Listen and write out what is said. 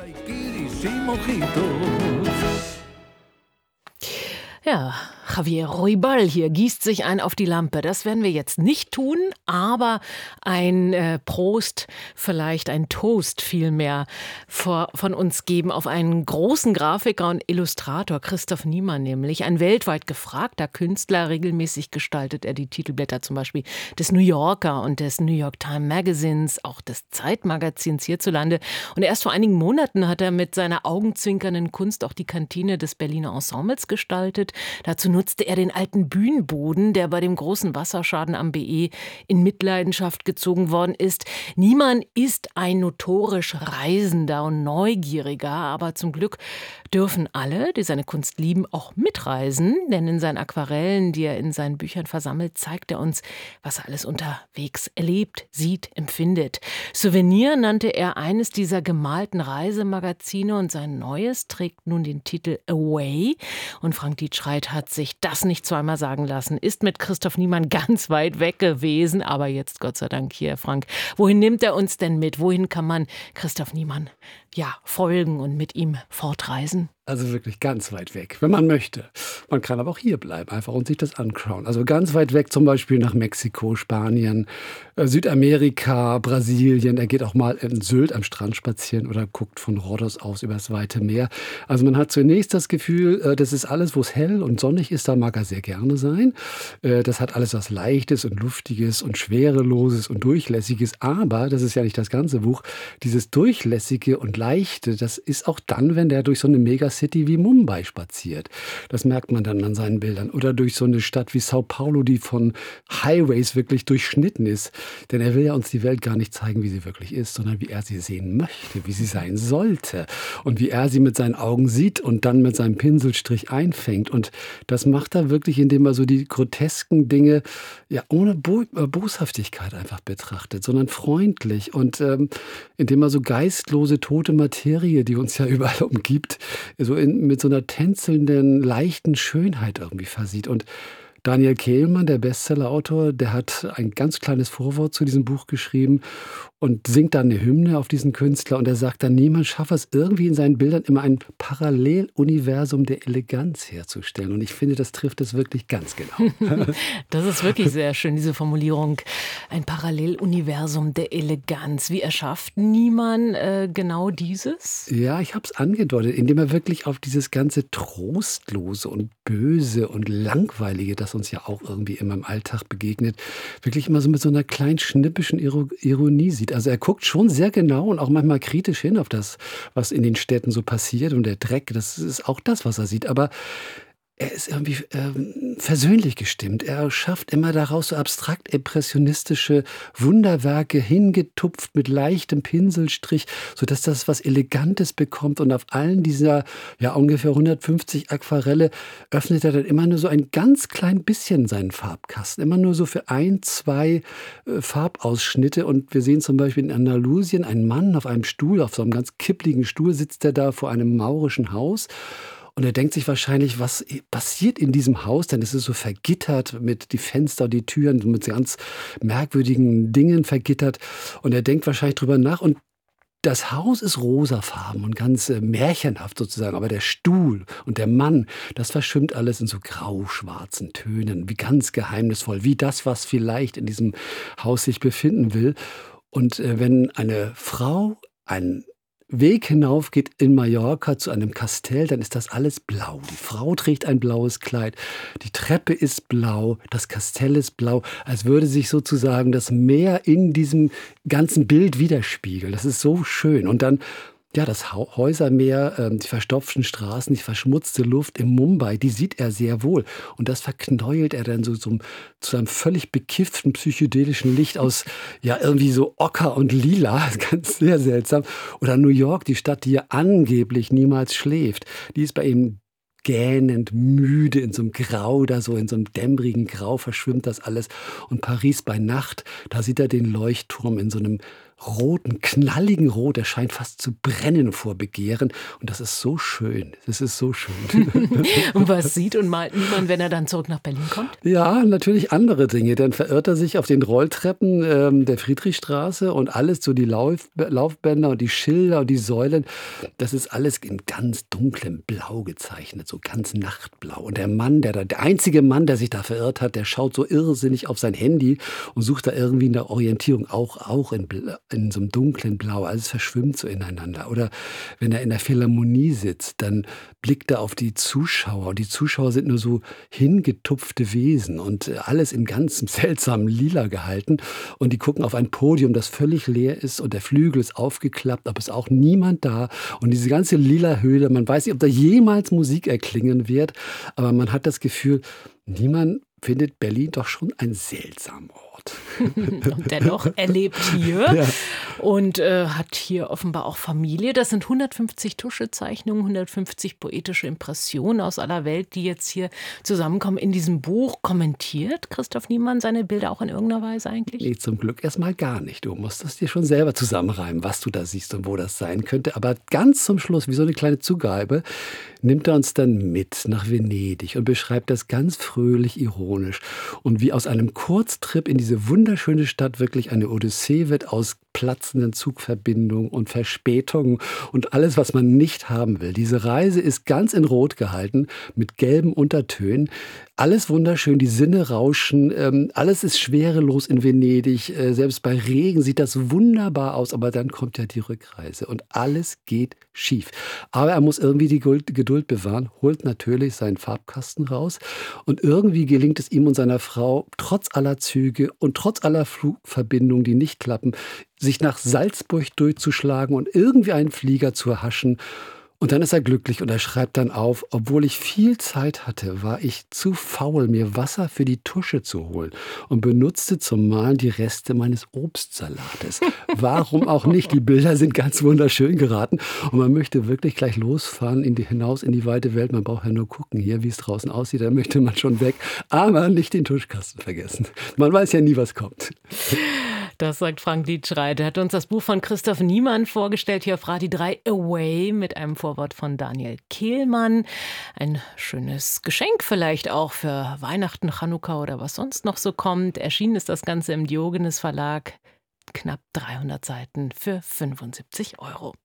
Ja, Javier Ruibal hier gießt sich ein auf die Lampe. Das werden wir jetzt nicht tun, aber ein Prost, vielleicht ein Toast vielmehr von uns geben auf einen großen Grafiker und Illustrator, Christoph Niemann nämlich. Ein weltweit gefragter Künstler, regelmäßig gestaltet er die Titelblätter zum Beispiel des New Yorker und des New York Times Magazins, auch des Zeitmagazins hierzulande. Und erst vor einigen Monaten hat er mit seiner augenzwinkernden Kunst auch die Kantine des Berliner Ensembles gestaltet. Dazu nutzte er den alten Bühnenboden, der bei dem großen Wasserschaden am BE in Mitleidenschaft gezogen worden ist. Niemann ist ein notorisch Reisender und Neugieriger, aber zum Glück dürfen alle, die seine Kunst lieben, auch mitreisen, denn in seinen Aquarellen, die er in seinen Büchern versammelt, zeigt er uns, was er alles unterwegs erlebt, sieht, empfindet. Souvenir nannte er eines dieser gemalten Reisemagazine und sein neues trägt nun den Titel Away. Und Frank Dietschreit hat sich das nicht zweimal sagen lassen, ist mit Christoph Niemann ganz weit weg gewesen, aber jetzt Gott sei Dank hier, Frank. Wohin nimmt er uns denn mit? Wohin kann man Christoph Niemann folgen und mit ihm fortreisen? Also wirklich ganz weit weg, wenn man möchte. Man kann aber auch hier bleiben einfach und sich das anschauen. Also ganz weit weg zum Beispiel nach Mexiko, Spanien, Südamerika, Brasilien. Er geht auch mal in Sylt am Strand spazieren oder guckt von Rhodos aus über das weite Meer. Also man hat zunächst das Gefühl, das ist alles, wo es hell und sonnig ist, da mag er sehr gerne sein. Das hat alles was Leichtes und Luftiges und Schwereloses und Durchlässiges. Aber, das ist ja nicht das ganze Buch, dieses Durchlässige und Leichte, das ist auch dann, wenn der durch so eine Megacity wie Mumbai spaziert. Das merkt man dann an seinen Bildern. Oder durch so eine Stadt wie Sao Paulo, die von Highways wirklich durchschnitten ist. Denn er will ja uns die Welt gar nicht zeigen, wie sie wirklich ist, sondern wie er sie sehen möchte, wie sie sein sollte. Und wie er sie mit seinen Augen sieht und dann mit seinem Pinselstrich einfängt. Und das macht er wirklich, indem er so die grotesken Dinge ohne Boshaftigkeit einfach betrachtet, sondern freundlich. Und indem er so geistlose, tote Materie, die uns ja überall umgibt, mit so einer tänzelnden, leichten Schönheit irgendwie versieht. Und Daniel Kehlmann, der Bestsellerautor, der hat ein ganz kleines Vorwort zu diesem Buch geschrieben und singt dann eine Hymne auf diesen Künstler. Und er sagt dann, niemand schafft es irgendwie in seinen Bildern immer ein Paralleluniversum der Eleganz herzustellen. Und ich finde, das trifft es wirklich ganz genau. Das ist wirklich sehr schön, diese Formulierung. Ein Paralleluniversum der Eleganz. Wie erschafft Niemann genau dieses? Ja, ich habe es angedeutet, indem er wirklich auf dieses ganze Trostlose und Böse und Langweilige, das uns ja auch irgendwie immer im Alltag begegnet, wirklich immer so mit so einer kleinen schnippischen Ironie sieht. Also er guckt schon sehr genau und auch manchmal kritisch hin auf das, was in den Städten so passiert. Und der Dreck, das ist auch das, was er sieht. Aber er ist irgendwie versöhnlich gestimmt. Er schafft immer daraus so abstrakt-impressionistische Wunderwerke, hingetupft mit leichtem Pinselstrich, sodass das was Elegantes bekommt. Und auf allen dieser ungefähr 150 Aquarelle öffnet er dann immer nur so ein ganz klein bisschen seinen Farbkasten. Immer nur so für 1, 2 Farbausschnitte. Und wir sehen zum Beispiel in Andalusien einen Mann auf einem Stuhl, auf so einem ganz kippligen Stuhl sitzt er da vor einem maurischen Haus. Und er denkt sich wahrscheinlich, was passiert in diesem Haus, denn es ist so vergittert mit die Fenster und die Türen, mit ganz merkwürdigen Dingen vergittert. Und er denkt wahrscheinlich drüber nach und das Haus ist rosafarben und ganz märchenhaft sozusagen, aber der Stuhl und der Mann, das verschwimmt alles in so grau-schwarzen Tönen, wie ganz geheimnisvoll, wie das, was vielleicht in diesem Haus sich befinden will. Und wenn eine Frau einen Weg hinauf geht in Mallorca zu einem Kastell, dann ist das alles blau. Die Frau trägt ein blaues Kleid, die Treppe ist blau, das Kastell ist blau, als würde sich sozusagen das Meer in diesem ganzen Bild widerspiegeln. Das ist so schön. Und dann das Häusermeer, die verstopften Straßen, die verschmutzte Luft in Mumbai, die sieht er sehr wohl. Und das verknäult er dann zu einem völlig bekifften psychedelischen Licht aus, irgendwie so Ocker und Lila. Ganz sehr seltsam. Oder New York, die Stadt, die ja angeblich niemals schläft. Die ist bei ihm gähnend müde in so einem Grau, in so einem dämmerigen Grau verschwimmt das alles. Und Paris bei Nacht, da sieht er den Leuchtturm in so einem roten, knalligen Rot. Der scheint fast zu brennen vor Begehren. Und das ist so schön. Das ist so schön. Und was sieht und malt Niemann, wenn er dann zurück nach Berlin kommt? Ja, natürlich andere Dinge. Dann verirrt er sich auf den Rolltreppen der Friedrichstraße und alles, so die Laufbänder und die Schilder und die Säulen, das ist alles in ganz dunklem Blau gezeichnet, so ganz nachtblau. Und der Mann, der einzige Mann, der sich da verirrt hat, der schaut so irrsinnig auf sein Handy und sucht da irgendwie eine Orientierung, auch in so einem dunklen Blau. Alles verschwimmt so ineinander. Oder wenn er in der Philharmonie sitzt, dann blickt er auf die Zuschauer. Und die Zuschauer sind nur so hingetupfte Wesen und alles in ganz seltsamen Lila gehalten. Und die gucken auf ein Podium, das völlig leer ist und der Flügel ist aufgeklappt, aber es ist auch niemand da. Und diese ganze lila Höhle, man weiß nicht, ob da jemals Musik erklingen wird, aber man hat das Gefühl, niemand findet Berlin doch schon ein seltsamer Ort. Und dennoch, er lebt hier Ja. und hat hier offenbar auch Familie. Das sind 150 Tuschezeichnungen, 150 poetische Impressionen aus aller Welt, die jetzt hier zusammenkommen in diesem Buch. Kommentiert Christoph Niemann seine Bilder auch in irgendeiner Weise eigentlich? Nee, zum Glück erstmal gar nicht. Du musst das dir schon selber zusammenreimen, was du da siehst und wo das sein könnte. Aber ganz zum Schluss, wie so eine kleine Zugabe, nimmt er uns dann mit nach Venedig und beschreibt das ganz fröhlich ironisch. Und wie aus einem Kurztrip in diese wunderschöne Stadt wirklich eine Odyssee wird aus platzenden Zugverbindungen und Verspätungen und alles, was man nicht haben will. Diese Reise ist ganz in Rot gehalten, mit gelben Untertönen. Alles wunderschön, die Sinne rauschen, alles ist schwerelos in Venedig. Selbst bei Regen sieht das wunderbar aus, aber dann kommt ja die Rückreise und alles geht schief. Aber er muss irgendwie die Geduld bewahren, holt natürlich seinen Farbkasten raus und irgendwie gelingt es ihm und seiner Frau, trotz aller Züge und trotz aller Flugverbindungen, die nicht klappen, sich nach Salzburg durchzuschlagen und irgendwie einen Flieger zu erhaschen. Und dann ist er glücklich und er schreibt dann auf, obwohl ich viel Zeit hatte, war ich zu faul, mir Wasser für die Tusche zu holen und benutzte zum Malen die Reste meines Obstsalates. Warum auch nicht? Die Bilder sind ganz wunderschön geraten und man möchte wirklich gleich losfahren hinaus in die weite Welt. Man braucht ja nur gucken hier, wie es draußen aussieht, da möchte man schon weg. Aber nicht den Tuschkasten vergessen. Man weiß ja nie, was kommt. Das sagt Frank Liedtschreit. Er hat uns das Buch von Christoph Niemann vorgestellt, hier auf Radio 3 Away mit einem Vorwort von Daniel Kehlmann. Ein schönes Geschenk vielleicht auch für Weihnachten, Chanukka oder was sonst noch so kommt. Erschienen ist das Ganze im Diogenes Verlag. Knapp 300 Seiten für 75 €.